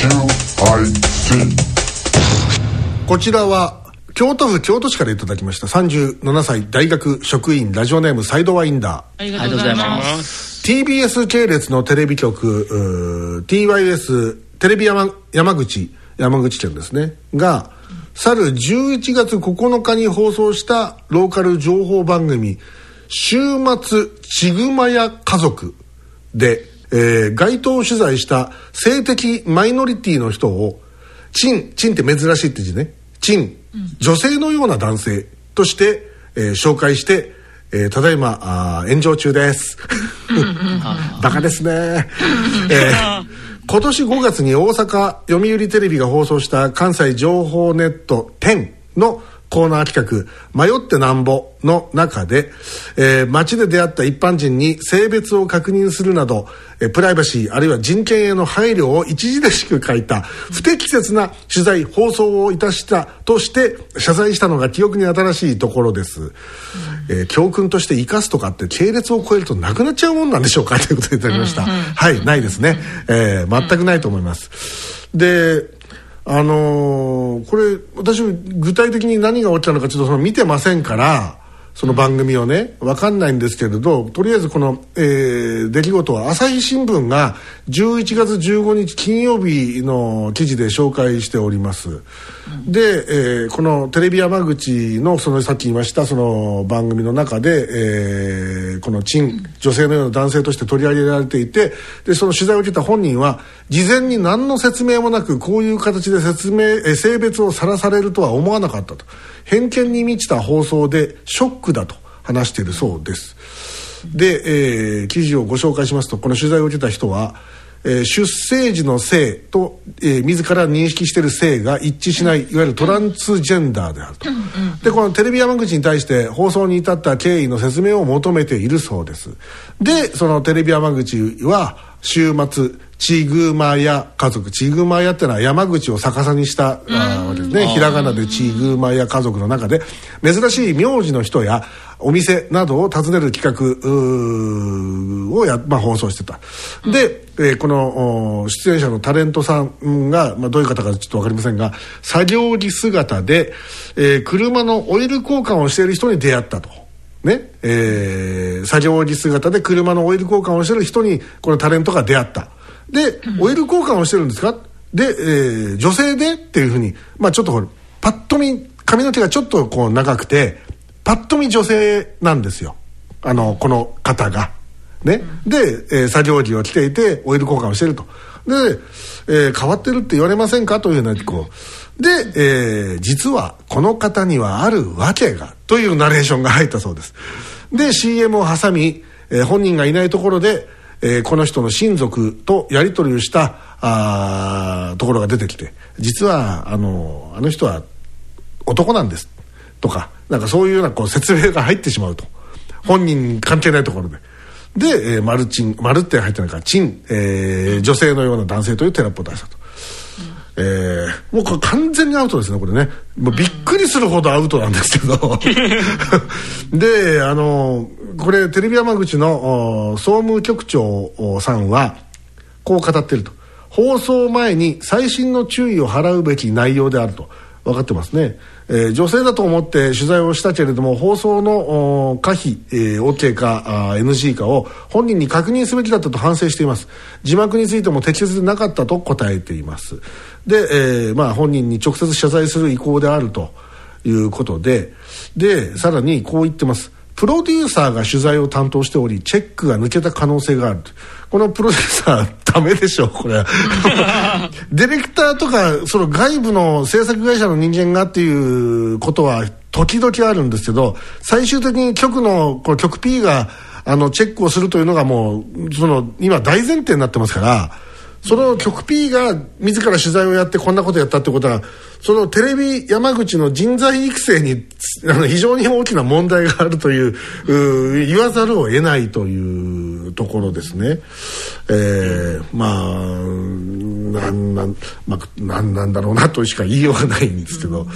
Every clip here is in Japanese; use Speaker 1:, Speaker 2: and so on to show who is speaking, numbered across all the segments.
Speaker 1: こちらは京都府京都市からいただきました37歳大学職員ラジオネームサイドワインダー。
Speaker 2: ありがとうございます。
Speaker 1: TBS 系列のテレビ局TYS テレビ山口県ですねが去る11月9日に放送したローカル情報番組週末ちぐまや家族で、街頭取材した性的マイノリティの人をチンって珍しいって字ね、チン、女性のような男性として、紹介して、ただいま炎上中ですバカですね、今年5月に大阪読売テレビが放送した関西情報ネット10のコーナー企画迷ってなんぼの中で、街で出会った一般人に性別を確認するなど、プライバシーあるいは人権への配慮を著しく欠いた不適切な取材放送をいたしたとして謝罪したのが記憶に新しいところです、教訓として生かすとかって系列を超えるとなくなっちゃうもんなんでしょうかということでいただきました。はいないですね、全くないと思います。でこれ私具体的に何が起きたのかちょっと見てませんからその番組をね分かんないんですけれど、とりあえずこの、出来事は朝日新聞が11月15日金曜日の記事で紹介しております。で、このテレビ山口のそのさっき言いましたその番組の中で、この女性のような男性として取り上げられていて、でその取材を受けた本人は事前に何の説明もなくこういう形で性別をさらされるとは思わなかったと、偏見に満ちた放送でショックだと話しているそうです。で、記事をご紹介しますと、この取材を受けた人は、出生時の性と、自ら認識している性が一致しないいわゆるトランスジェンダーであると、でこのテレビ山口に対して放送に至った経緯の説明を求めているそうです。でそのテレビ山口は週末ちぐまや家族、ちぐまやってのは山口を逆さにしたわけですね。ひらがなでちぐまや家族の中で珍しい名字の人やお店などを訪ねる企画を放送してた。で、この出演者のタレントさんが、どういう方かちょっと分かりませんが作業着姿で、車のオイル交換をしている人に出会ったと。ね作業着姿で車のオイル交換をしている人にこのタレントが出会った。で、オイル交換をしてるんですかで、女性でっていうふうに、ちょっとパッと見髪の毛がちょっとこう長くてパッと見女性なんですよ、この方がね。で、作業着を着ていてオイル交換をしていると。で、変わってるって言われませんかというようなこうで、実はこの方にはある訳がというナレーションが入ったそうです。で CM を挟み、本人がいないところでこの人の親族とやり取りをしたところが出てきて、実はあの人は男なんですとか、なんかそういうようなこう説明が入ってしまうと、本人関係ないところで丸って入ってないからチン、女性のような男性というテロップを出したと。もうこれ完全にアウトですねこれね。もうびっくりするほどアウトなんですけどでこれテレビ山口の総務局長さんはこう語っていると。放送前に細心の注意を払うべき内容であると分かってますね。女性だと思って取材をしたけれども放送の可否、OK かNG かを本人に確認すべきだったと反省しています。字幕についても適切でなかったと答えています。で、本人に直接謝罪する意向であるということで、さらにこう言ってます。プロデューサーが取材を担当しておりチェックが抜けた可能性がある。このプロデューサーダメでしょこれディレクターとかその外部の制作会社の人間がっていうことは時々あるんですけど、最終的に局のこの局 P がチェックをするというのがもうその今大前提になってますから、その局 P が自ら取材をやってこんなことやったってことはそのテレビ山口の人材育成に非常に大きな問題があるという言わざるを得ないというところですね。なんだろうなとしか言いようがないんですけど、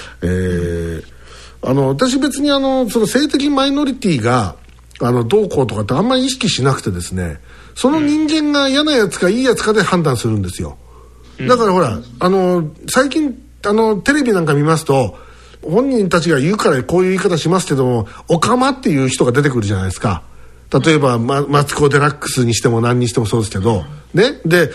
Speaker 1: 私別にその性的マイノリティがどうこうとかってあんまり意識しなくてですね、その人間が嫌なやつかいいやつかで判断するんですよ。 だからほら最近テレビなんか見ますと本人たちが言うからこういう言い方しますけども、オカマっていう人が出てくるじゃないですか。例えば、マツコ・デラックスにしても何にしてもそうですけど、ね。で、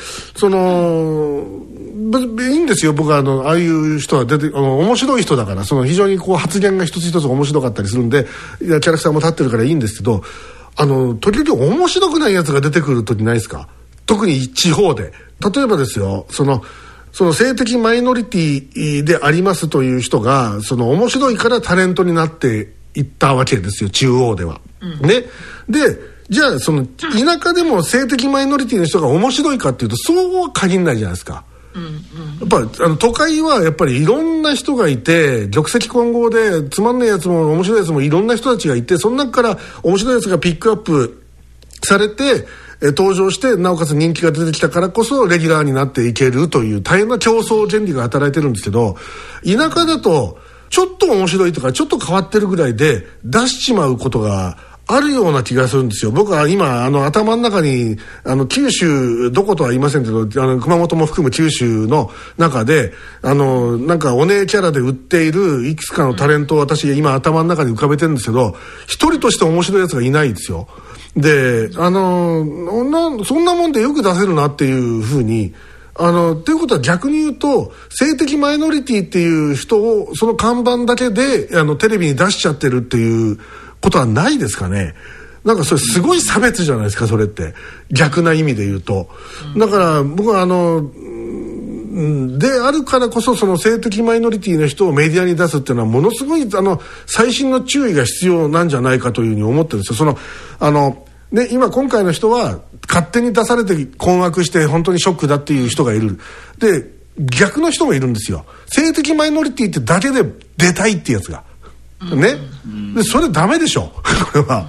Speaker 1: いいんですよ。僕はああいう人は面白い人だから、非常にこう発言が一つ一つ面白かったりするんで、キャラクターも立ってるからいいんですけど、時々面白くないやつが出てくる時ないですか？特に地方で。例えばですよ、その性的マイノリティでありますという人が、面白いからタレントになっていったわけですよ、中央では。ね。で、じゃあ田舎でも性的マイノリティの人が面白いかっていうと、そうは限らないじゃないですか。やっぱ都会はやっぱりいろんな人がいて、玉石混合でつまんないやつも面白いやつもいろんな人たちがいて、その中から面白いやつがピックアップされて登場して、なおかつ人気が出てきたからこそレギュラーになっていけるという大変な競争原理が働いてるんですけど、田舎だとちょっと面白いとかちょっと変わってるぐらいで出しちまうことがあるような気がするんですよ。僕は今頭の中に九州どことは言いませんけど、熊本も含む九州の中でなんかお姉キャラで売っているいくつかのタレントを私今頭の中に浮かべてるんですけど、一人として面白いやつがいないですよ。でそんなもんでよく出せるなっていうふうにっていうことは逆に言うと、性的マイノリティっていう人をその看板だけでテレビに出しちゃってるっていうことはないですかね。なんかそれすごい差別じゃないですか、それって逆な意味で言うと。だから僕はであるからこそ、その性的マイノリティの人をメディアに出すっていうのはものすごい細心の注意が必要なんじゃないかというふうに思ってるんですよ。今回の人は勝手に出されて困惑して本当にショックだっていう人がいる。で逆の人もいるんですよ。性的マイノリティってだけで出たいってやつがね。でそれダメでしょこれは。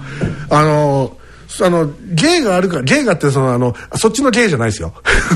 Speaker 1: 芸があるから、芸がってそっちの芸じゃないですよ。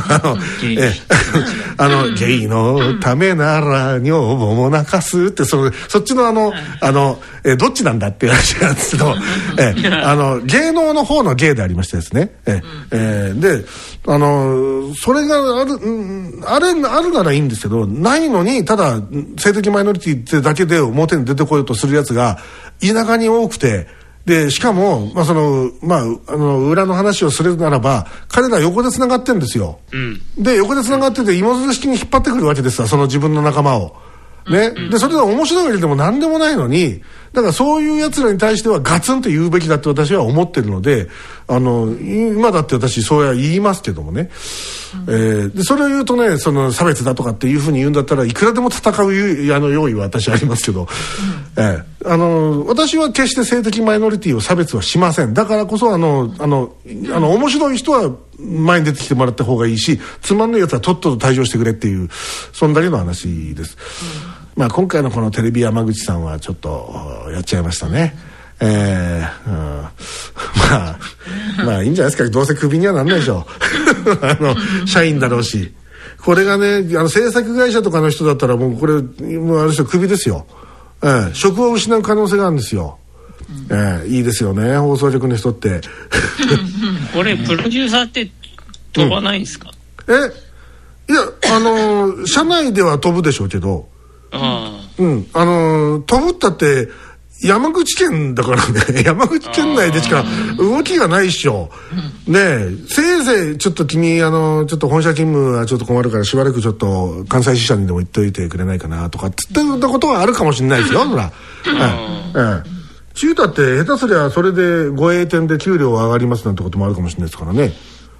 Speaker 1: ゲイのためなら女房も泣かすってそっちのどっちなんだっていう話なんですけど、芸能の方の芸でありましてですね。でそれがあるならいいんですけど、ないのにただ性的マイノリティってだけで表に出てこようとするやつが田舎に多くて、でしかも、裏の話をするならば彼ら横でつながってるんですよ。で横でつながってて芋づる式に引っ張ってくるわけですわ、その自分の仲間をね。でそれで面白いわけでも何でもないのに、だからそういうやつらに対してはガツンと言うべきだって私は思ってるので、今だって私そうや言いますけどもね。でそれを言うとね、その差別だとかっていうふうに言うんだったらいくらでも戦う用意は私ありますけど、私は決して性的マイノリティを差別はしません。だからこそ面白い人は前に出てきてもらった方がいいし、つまんないやつはとっとと退場してくれっていう、そんだけの話です。今回のこのテレビ山口さんはちょっとやっちゃいましたね。いいんじゃないですか。どうせクビにはなんないでしょ社員だろうし、これがね制作会社とかの人だったらもうこれもうある人クビですよ。職を失う可能性があるんですよ。いいですよね、放送局の人って
Speaker 2: これプロデューサーって飛ばないんですか？
Speaker 1: いや社内では飛ぶでしょうけど、飛ぶったって山口県だからね山口県内でしか動きがないっしょ。ねえ、せいぜいちょっと君ちょっと本社勤務はちょっと困るからしばらくちょっと関西支社にでも行っといてくれないかなとかって言ったことはあるかもしれないですよ。ほら中途って下手すりゃそれでご栄転で給料上がりますなんてこともあるかもしれないですからね。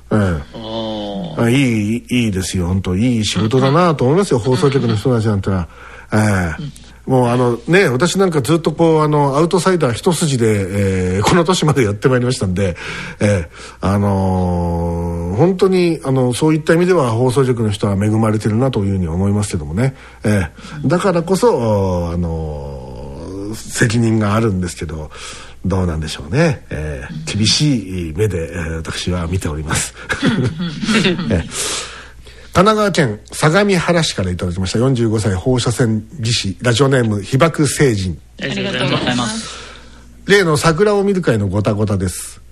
Speaker 1: いいですよ、本当いい仕事だなと思いますよ、放送局の人たちなんてのは。もう私なんかずっとこうアウトサイダー一筋で、この年までやってまいりましたんで、本当にそういった意味では放送局の人は恵まれてるなというふうに思いますけどもね。だからこそ責任があるんですけど、どうなんでしょうね。厳しい目で、私は見ております。神奈川県相模原市からいただきました。45歳放射線技師、ラジオネーム被爆成人。
Speaker 2: ありがとうございます。
Speaker 1: 例の桜を見る会のごたごたです。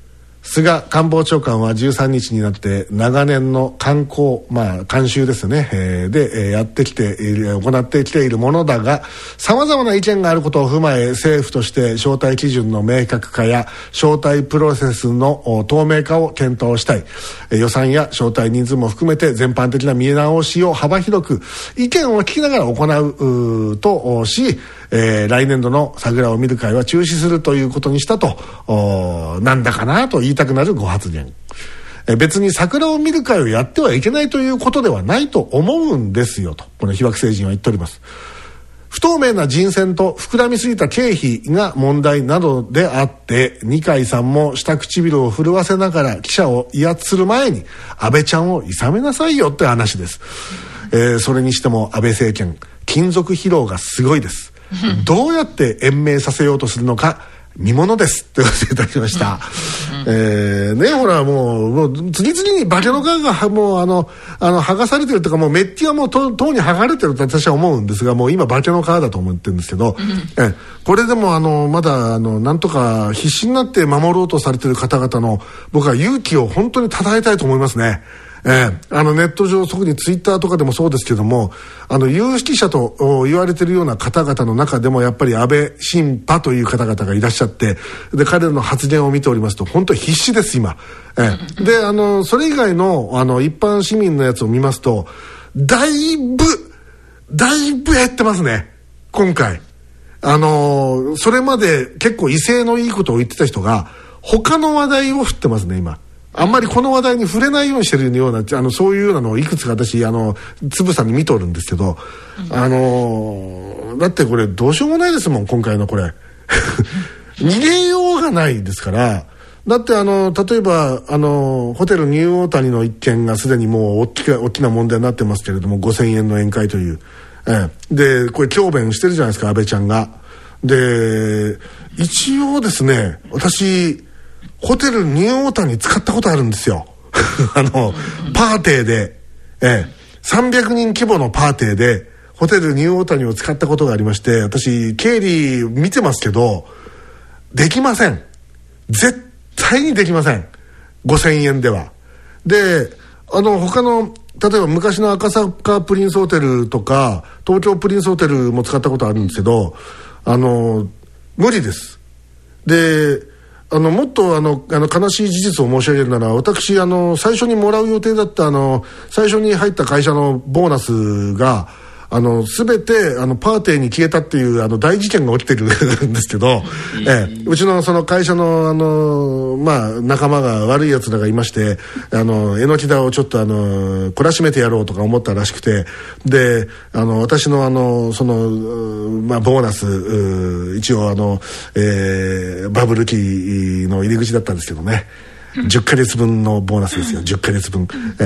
Speaker 1: 菅官房長官は13日になって長年の慣習ですね、で、行ってきているものだが、様々な意見があることを踏まえ、政府として招待基準の明確化や招待プロセスの透明化を検討したい。予算や招待人数も含めて全般的な見直しを幅広く意見を聞きながら行うとし、来年度の桜を見る会は中止するということにしたと、なんだかなと言いたくなるご発言。別に桜を見る会をやってはいけないということではないと思うんですよと、この被爆星人は言っております。不透明な人選と膨らみすぎた経費が問題などであって、二階さんも下唇を震わせながら記者を威圧する前に安倍ちゃんを諌めなさいよって話です。それにしても安倍政権、金属疲労がすごいです。どうやって延命させようとするのか見ものですって教えていただきました。ほらもう次々に化けの皮がもう剥がされてるというか、もうメッティはもうとうに剥がれてると私は思うんですが、もう今化けの皮だと思ってるんですけど、これでもまだなんとか必死になって守ろうとされてる方々の僕は勇気を本当に称えたいと思いますね。ネット上、特にツイッターとかでもそうですけども、有識者と言われているような方々の中でもやっぱり安倍シンパという方々がいらっしゃって、で彼らの発言を見ておりますと本当に必死です今。でそれ以外の一般市民のやつを見ますとだいぶ減ってますね今回。それまで結構威勢のいいことを言ってた人が他の話題を振ってますね今。あんまりこの話題に触れないようにしてるようなそういうようなのをいくつか私つぶさに見とるんですけど、だってこれどうしようもないですもん今回のこれ逃げようがないですから。だって例えばホテルニューオータニの一件がすでにもう大きな問題になってますけれども、5000円の宴会という、でこれ強弁してるじゃないですか安倍ちゃんが。で一応ですね、私ホテルニューオータニ使ったことあるんですよパーティーで、300人規模のパーティーでホテルニューオータニを使ったことがありまして、私経理見てますけどできません。絶対にできません。5000円では。で他の例えば昔の赤坂プリンスホテルとか東京プリンスホテルも使ったことあるんですけど無理です。でもっと悲しい事実を申し上げるなら、私最初にもらう予定だった最初に入った会社のボーナスが全てパーティーに消えたっていう大事件が起きてるんですけど、うちのその会社の仲間が悪いやつらがいまして、えのきだをちょっと懲らしめてやろうとか思ったらしくて、で私のそのボーナス一応バブル期の入り口だったんですけどね、10ヶ月分のボーナスですよ。10ヶ月分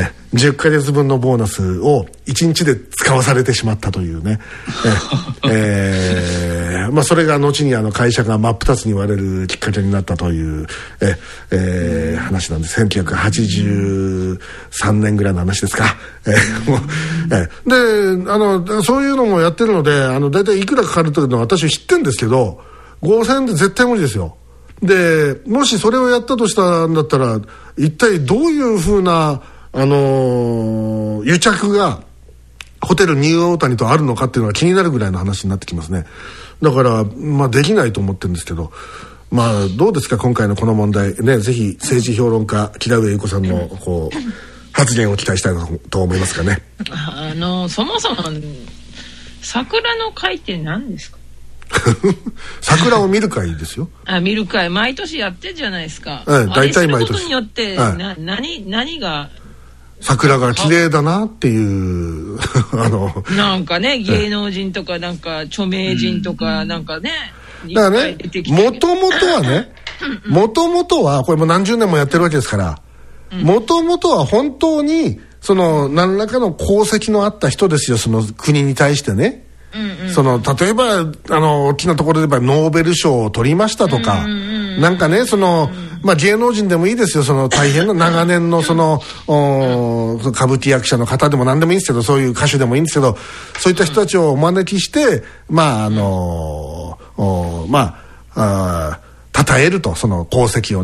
Speaker 1: 10ヶ月分のボーナスを1日で使わされてしまったというねそれが後に会社が真っ二つに割れるきっかけになったという話なんです。1983年ぐらいの話ですか。でそういうのもやってるのでだいたいいくらかかるというのは私知ってるんですけど、5000円で絶対無理ですよ。でもしそれをやったとしたんだったら一体どういうふうな癒着がホテルニューオータニとあるのかっていうのが気になるぐらいの話になってきますね。だからできないと思ってるんですけど、どうですか今回のこの問題ね。ぜひ政治評論家木田上優子さんの発言を期待したいと思いますかね。
Speaker 2: そもそも桜の会って何ですか？
Speaker 1: 桜を見る会ですよ。
Speaker 2: 見る会毎年やってるじゃないですか。
Speaker 1: 大体毎年。
Speaker 2: ことによって、何が
Speaker 1: 桜が綺麗だなっていう
Speaker 2: なんかね、芸能人とかなんか著名人とかなんかね、
Speaker 1: だからね、もともとはこれも何十年もやってるわけですから、もともとは本当に何らかの功績のあった人ですよ、その国に対してね。例えば大きなところで言えばノーベル賞を取りましたとか、なんかね芸能人でもいいですよ。大変な長年の歌舞伎役者の方でも何でもいいんですけど、そういう歌手でもいいんですけど、そういった人たちをお招きして称えると、その功績をね。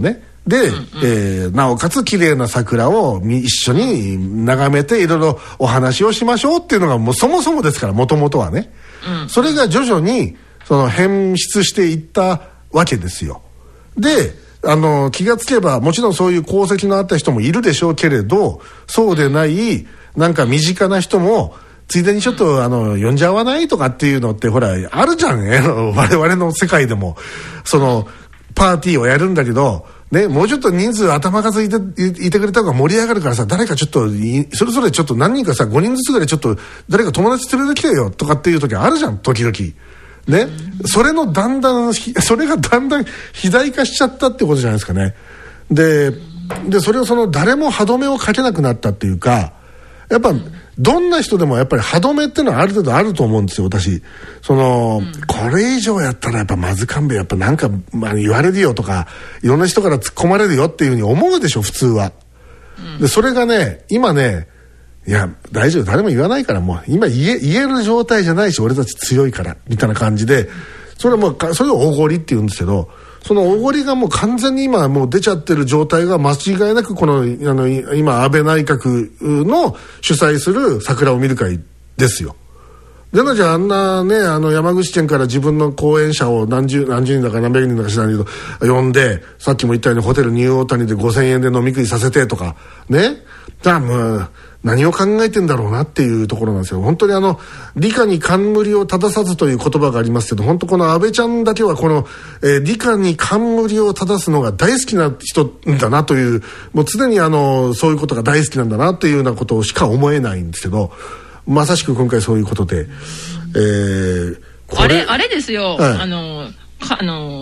Speaker 1: で、なおかつ綺麗な桜を一緒に眺めていろいろお話をしましょうっていうのがもうそもそもですから、もともとはね、それが徐々にその変質していったわけですよ。で気がつけばもちろんそういう功績のあった人もいるでしょうけれど、そうでないなんか身近な人もついでにちょっと呼んじゃわないとかっていうのってほらあるじゃんね、我々の世界でもそのパーティーをやるんだけどね、もうちょっと人数頭数いてくれた方が盛り上がるからさ、誰かちょっとそれぞれちょっと何人かさ5人ずつぐらいちょっと誰か友達連れてきてよとかっていう時あるじゃん、時々ね、それがだんだん肥大化しちゃったってことじゃないですかね。でそれを誰も歯止めをかけなくなったっていうか、やっぱどんな人でもやっぱり歯止めっていうのはある程度あると思うんですよ、私。これ以上やったらやっぱまず勘弁、やっぱなんか、言われるよとかいろんな人から突っ込まれるよっていうふうに思うでしょ普通は。でそれがね今ね、いや大丈夫、誰も言わないから、もう今言える状態じゃないし、俺たち強いからみたいな感じで、それをおごりって言うんですけど、そのおごりがもう完全に今もう出ちゃってる状態が間違いなくこの今安倍内閣の主催する桜を見る会ですよ。でじゃああんなね山口県から自分の後援者を何十人だか何百人だか知らないけど呼んで、さっきも言ったようにホテルニューオータニで5000円で飲み食いさせてとかね、じゃあもう何を考えてんだろうなっていうところなんですよ。本当に理科に冠を正さずという言葉がありますけど、本当この安倍ちゃんだけはこの、理科に冠を正すのが大好きな人だなという、もう常にそういうことが大好きなんだなっていうようなことしか思えないんですけど、まさしく今回そういうことで、
Speaker 3: あれですよ、
Speaker 1: はい、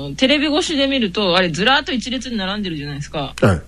Speaker 3: テレビ越しで見るとあれずらーっと一列に並んでるじゃないですか、
Speaker 1: はい、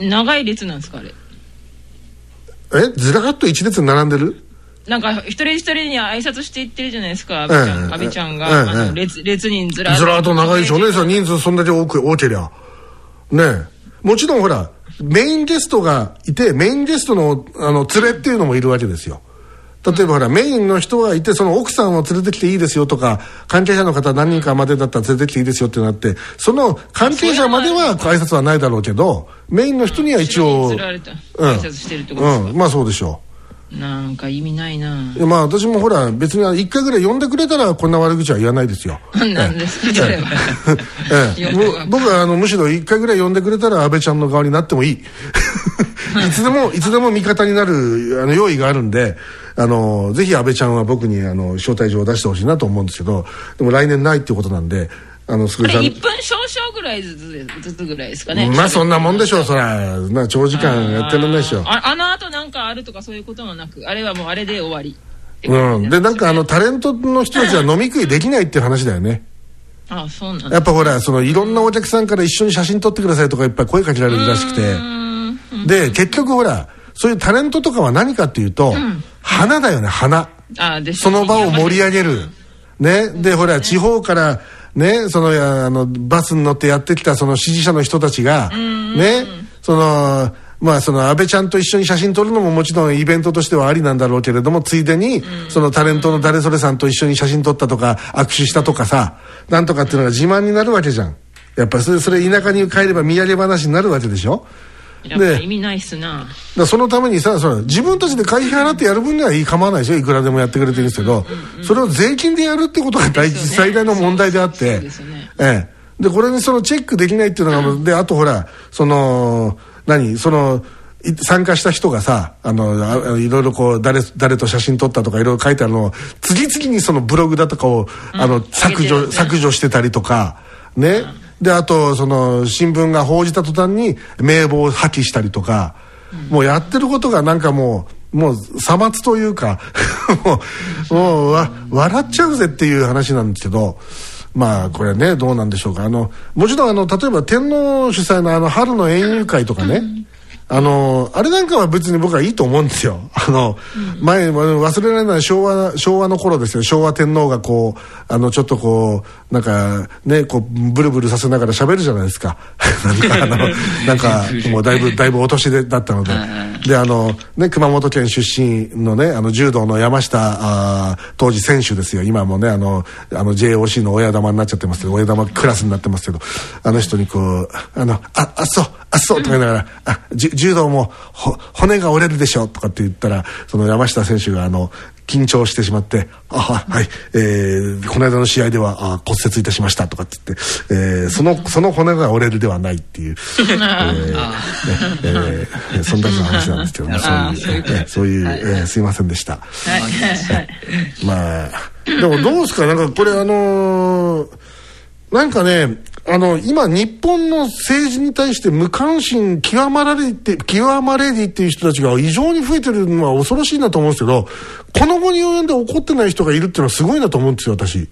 Speaker 3: 長い列なんですかあれ。
Speaker 1: ずらっと一列に並んでる？
Speaker 3: なんか一人一人に挨拶していってるじゃないですか、安倍ちゃんが、列にずらっと
Speaker 1: 長いでしょうね。人数そんだけ多けりゃね。もちろんほらメインゲストがいて、メインゲストの連れっていうのもいるわけですよ。例えばほらメインの人がいて、その奥さんを連れてきていいですよとか、関係者の方何人かまでだったら連れてきていいですよってなって、その関係者までは挨拶はないだろうけど、メインの人には一応
Speaker 3: 挨拶してるってことですか？
Speaker 1: まあそうでしょう。
Speaker 3: なんか意味ないな。
Speaker 1: まあ私もほら別に1回ぐらい呼んでくれたらこんな悪口は言わないですよ。
Speaker 3: なんですかそれは。
Speaker 1: 僕はむしろ1回ぐらい呼んでくれたら安倍ちゃんの側になってもいい。いつでも味方になる用意があるんで、ぜひ安倍ちゃんは僕に招待状を出してほしいなと思うんですけど、でも来年ないっていうことなんで、すごい
Speaker 3: 1分少々ぐらいずつぐらいですかね。
Speaker 1: まあそんなもんでしょう。そら長時間やってらんないでしょ。
Speaker 3: 後なんかあるとかそういうこともなく、あれはもうあれで終わり。
Speaker 1: でなんかタレントの人たちは飲み食いできないっていう話だよね。
Speaker 3: あ、そうなんだ。
Speaker 1: やっぱほらいろんなお客さんから一緒に写真撮ってくださいとかいっぱい声かけられるらしくて、で結局ほらそういうタレントとかは何かっていうと、花だよね、花。その場を盛り上げるね。でほら地方からね、バスに乗ってやってきたその支持者の人たちがね、まあその安倍ちゃんと一緒に写真撮るのももちろんイベントとしてはありなんだろうけれども、ついでにそのタレントの誰それさんと一緒に写真撮ったとか握手したとかさ、なんとかっていうのが自慢になるわけじゃん。やっぱそれ田舎に帰れば土産話になるわけでしょ。
Speaker 3: やっぱ意味ないっすな。
Speaker 1: そのためにさ、自分たちで会費払ってやる分にはいい構わないでしょ。いくらでもやってくれてるんですけど、それを税金でやるってことが最大の問題であって、でこれにチェックできないっていうのが、であとほら参加した人がさ、いろいろこう誰と写真撮ったとかいろいろ書いてあるのを次々にそのブログだとかを削除してたりとかね。であと新聞が報じた途端に名簿を破棄したりとか、もうやってることがなんかもうさまつというかもう笑っちゃうぜっていう話なんですけど、まあこれねどうなんでしょうか。もちろん例えば天皇主催の春の園遊会とかね、あれなんかは別に僕はいいと思うんですよ。 前忘れられない昭和の頃ですよ。昭和天皇がこうちょっとこうなんかねこうブルブルさせながら喋るじゃないですか。なんかもうだいぶお年だったので、でね熊本県出身のね柔道の山下当時選手ですよ。今もねJOC の親玉になっちゃってますけど、親玉クラスになってますけど、人にこうそうとか言いながら柔道も骨が折れるでしょとかって言ったら、その山下選手が緊張してしまってはい、この間の試合では骨折いたしましたとかって言って、その骨が折れるではないっていうそんな話なんですけども、そういうすいませんでした。まあでもどうですか、なんかこれなんかね今日本の政治に対して無関心極まれりっていう人たちが異常に増えてるのは恐ろしいなと思うんですけど、この後に及んで怒ってない人がいるっていうのはすごいなと思うんですよ、私。い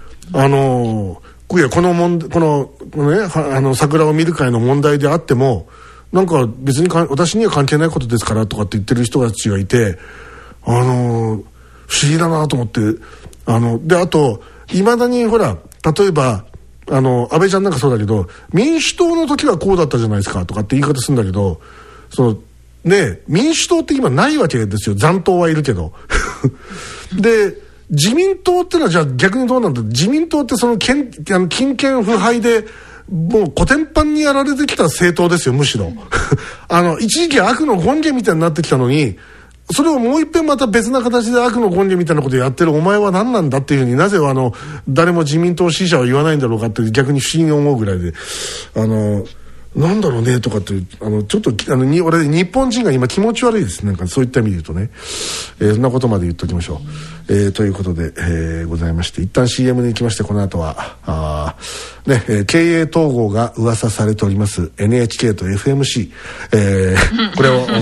Speaker 1: やこの桜を見る会の問題であってもなんか別に私には関係ないことですからとかって言ってる人たちがいて、不思議だなと思って、であと未だにほら例えば安倍ちゃんなんかそうだけど、民主党の時はこうだったじゃないですかとかって言い方するんだけど、民主党って今ないわけですよ。残党はいるけどで自民党ってのはじゃあ逆にどうなんだ。自民党ってその金権腐敗でもうコテンパンにやられてきた政党ですよ、むしろ一時期悪の権限みたいになってきたのに、それをもう一遍また別な形で悪の権限みたいなことをやってるお前は何なんだっていうふうに、なぜ誰も自民党支持者は言わないんだろうかって逆に不思議に思うぐらいで、なんだろうねとかってちょっと俺日本人が今気持ち悪いですね。なんかそういった意味で言うとね、そんなことまで言っときましょう。ということで、ございまして、一旦 CM に行きまして、この後は経営統合が噂されております NHK と FMC、これを、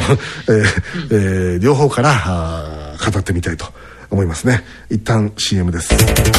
Speaker 1: 両方から語ってみたいと思いますね。一旦 CM です。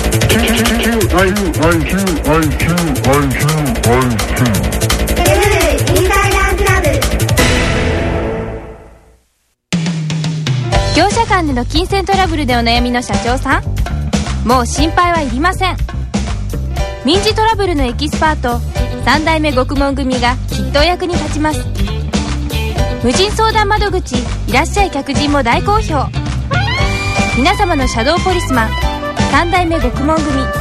Speaker 4: 業者間での金銭トラブルでお悩みの社長さん、もう心配はいりません。民事トラブルのエキスパート3代目獄門組がきっとお役に立ちます。無人相談窓口いらっしゃい客人も大好評。皆様のシャドーポリスマン3代目獄門組